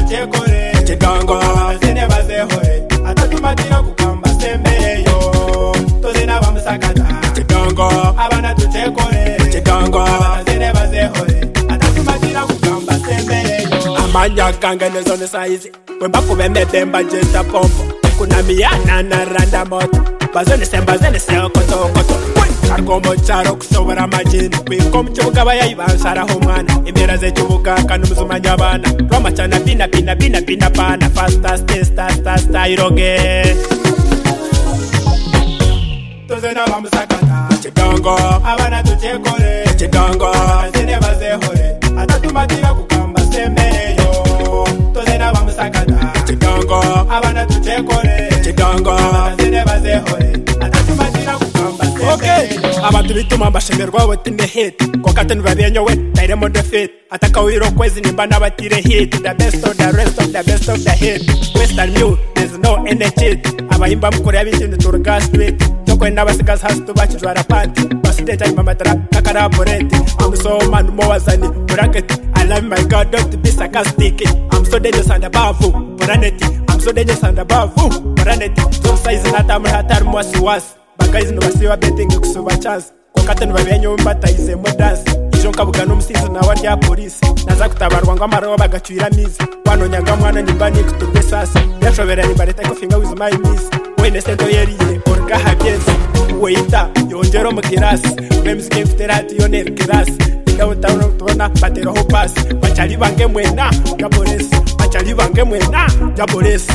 tuchekore Chidongo Zene bazehore Atatumatira kukamba sembeyo Tozena bamusakata Chidongo Abana tuchekore Chidongo Zene bazehore Atatumatira kukamba sembeyo Amanya ganga nezone saizi Wemba kubeme bemba jeta pompo Kuna miyana na randa moto Bazone seo koto Argomo charo kushobora majini Kwikomu chubuka bayayibansara humana Imera ze chubuka kanumuzuma nyabana Roma chana pina pana Fasta iroge Tozena bamusakata Chidongo Abana tuchekore Chidongo Zene bazehore Atatumatira kukamba sembeyo Tozena bamusakata Chidongo Abana tuchekore Chidongo Zene bazehore Atatumatira kukamba sembeyo Abantu bituma bashemerwa wote in the hit Kokatenu babienyo wet Tairemo the fit Ataka uiro kwezi nimba na batire hit The best of the rest of the best of the hit Western New There's no any cheat Abayimba mkore ya bitinu turuga street Choko enda basikas has to bachi jwara panty Basideta ima matara kakara porenti I'm so man mowazani Bracket I love my God don't be sarcastic I'm so dangerous and above Moraneti I'm so dangerous and above Moraneti So size nata mhatar mwasi Bagaizi nubasiwa betting kusuba chance Kokatenu babienyo mbatayize mo dance Ijo nkabuga n'umusizi na warya polisi Naza kutabarwa ngo amaro bagacyira mizi Wanonyaga mwana nimbani kuturwe sasa Yashobera nibareta kofinga with my miss Wene sento yeriye orga habyezi Weita yongero mu kirasi Mems game terati yoner kirasi Downtown tubona batero ho pass Bachali bange mwena ya polisi Bachali bange mwena ya polisi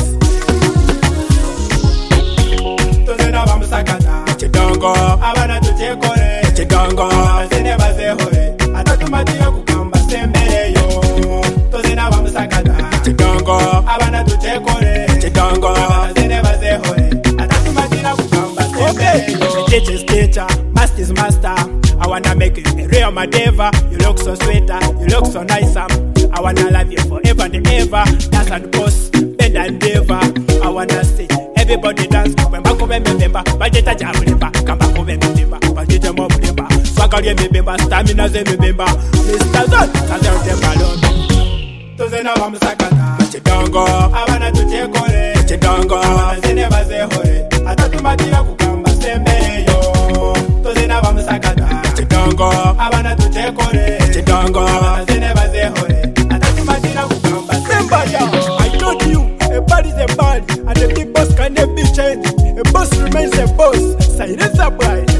Tozena bamusakata Chidongo Abana tuchekore Chidongo Zene bazehore Atatumatira kukamba sembeyo Tozena bamusakata Chidongo Abana tuchekore Chidongo Zene bazehore Atatumatira kukamba sembeyo Teacher, master is master. I wanna make you a real madeva. You look so sweeter, you look so nice. I wanna love you forever and ever. Dance and boss, bend and never. I wanna see everybody dance. When back over member, budget jamemba, come back over member, budget mob member. Swagger member, stamina member. Mr. Zon, Sazero Tembalon. Tozena bamusakata Chidongo, Abana tuchekore Chidongo, Zene bazehore Atatumatira kukamba sembeyo Tozena bamusakata Chidongo, Abana tuchekore Chidongo, Zene bazehore Atatumatira kukamba sembeyo I told you, a body is a body, and the big boss can never be changed. A boss remains a boss. Silence up, boy.